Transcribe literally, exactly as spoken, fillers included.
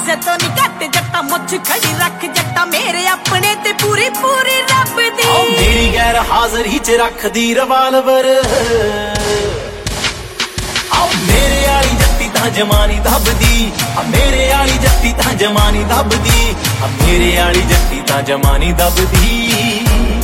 ਕਿਸੇ ਤੋਂ ਨੀ ਘੱਟ ਜੱਟਾ ਮੁੱਛ ਖੜੀ ਰੱਖ ਜੱਟਾ ਮੇਰੇ ਆਪਣੇ ਤੇ ਪੂਰੀ ਪੂਰੀ ਰੱਬ ਦੀ ਓ ਮੇਰੀ ਗੈਰ ਹਾਜ਼ਰੀ ਚ ਰੱਖਦੀ ਰਿਵਾਲਵਰ ਆਓ ਮੇਰੇ ਆਲੀ ਜੱਟੀ ਤਾਂ ਜਮਾਨੀ ਦੱਬਦੀ ਆ ਮੇਰੇ ਆਲੀ ਜੱਟੀ ਤਾਂ ਜਮਾਨੀ ਦੱਬਦੀ ਆ ਮੇਰੇ ਆਲੀ ਜੱਟੀ ਤਾਂ ਜਮਾਨੀ ਦੱਬਦੀ